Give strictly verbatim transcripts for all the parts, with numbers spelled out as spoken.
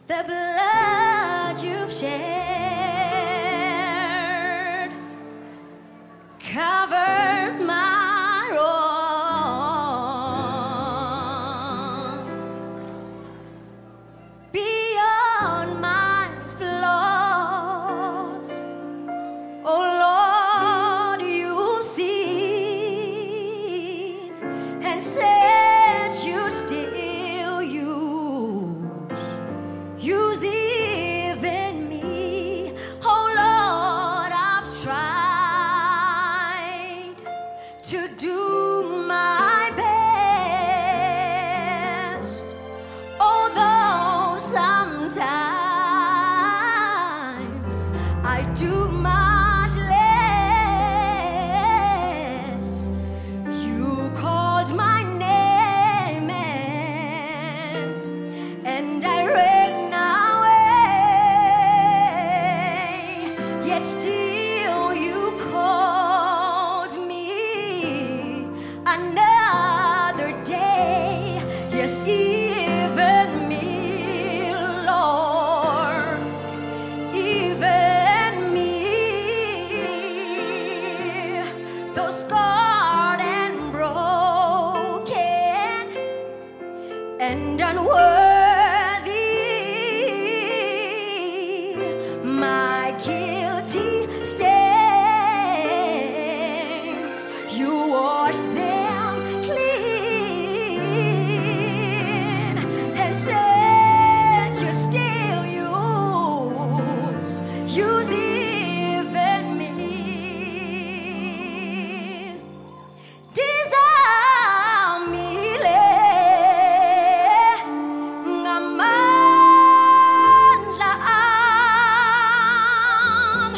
The blood you've shed covers my wrong beyond my flaws. Oh Lord, you see and said you still use use even me. Oh Lord, I've tried to do my best, although sometimes I do much less. You called my name and, and I ran away, yet still you called me another day. Yes, even me, Lord, even me, though scarred and broken and unworthy, my guilty stains, you wash them clean and said you still use, use even me. Dizamile ngamandla am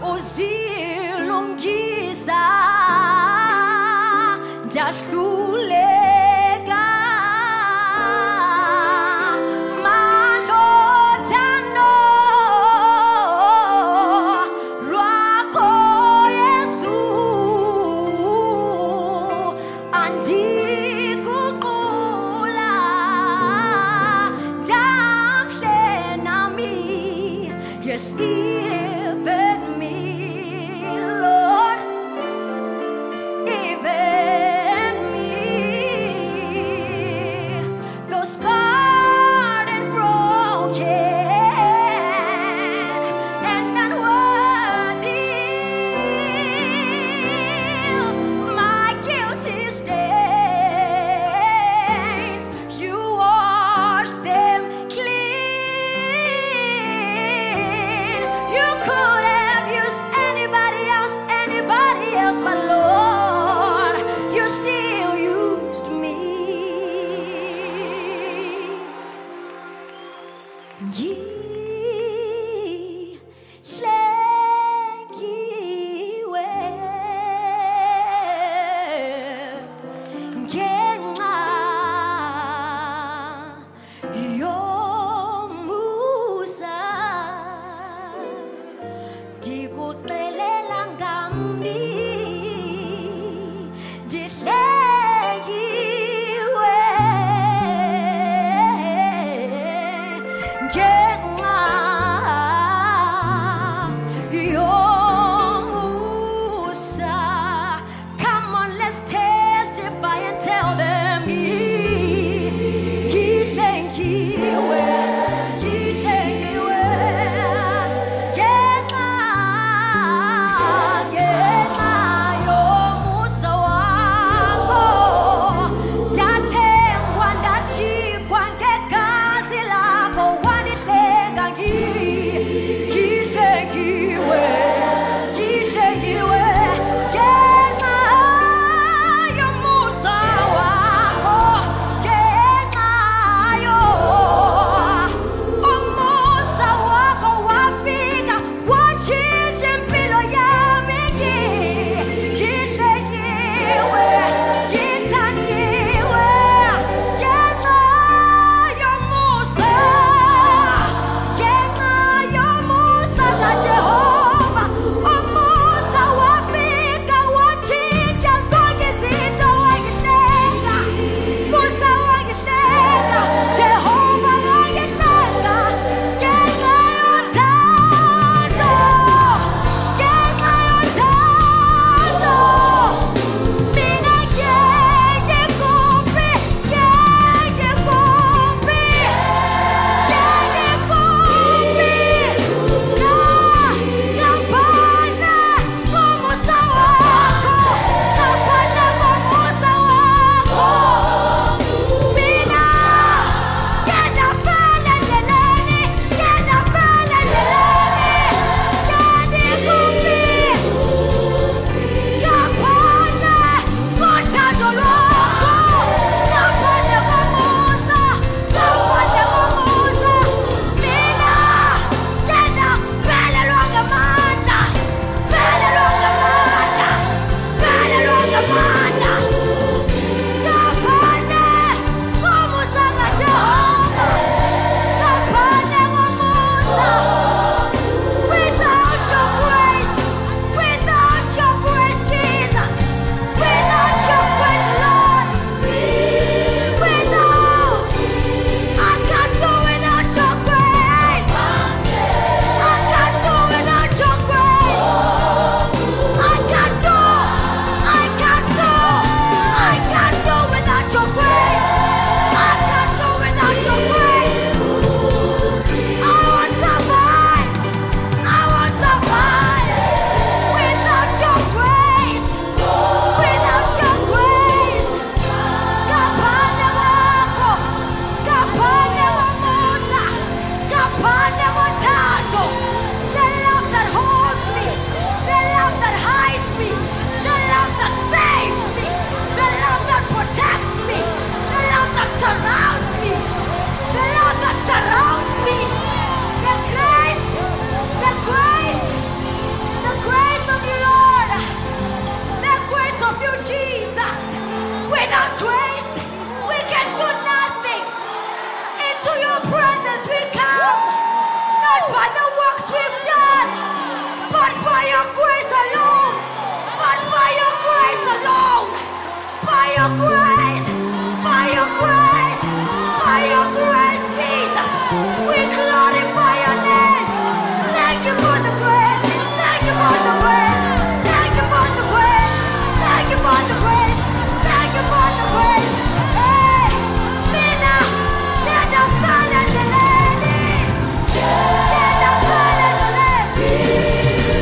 uzilungisa ndahluleka malotano lwakho Yesu andiguqula ndamhle nami. Yes, even me, Lord, even me, though scarred and broken and unworthy, my guilty stains, you wash them clean. You could have used anybody else, anybody else, but Lord, you still used me. Ngihlengiwe ngenxa yomusa, ndikuxelela ngamni, ndihlengiwe ngenxa your grace alone, but by your grace alone, by your grace, by your grace, by your grace, Jesus, we glorify your name. Thank you for the grace, thank you for the grace, thank you for the grace, thank you for the grace, thank you for the grace. Hey, Mina, get the pallet, the lady, get the pallet, the lady.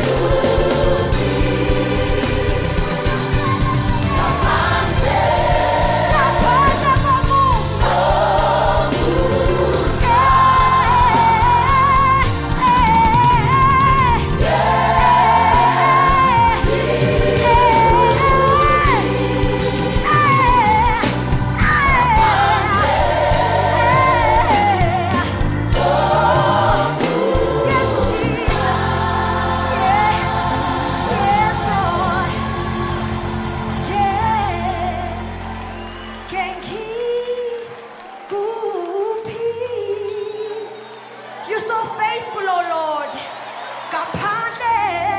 You're so faithful, oh Lord. Kapande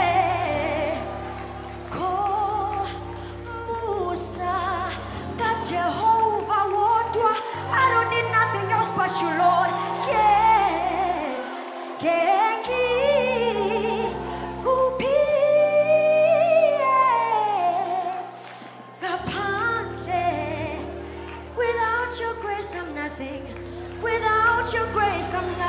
ko Musa ka Jehovah wodwa. I don't need nothing else but you, Lord. Ke kenki kupi kapande. Without your grace, I'm nothing. Without your grace, I'm nothing.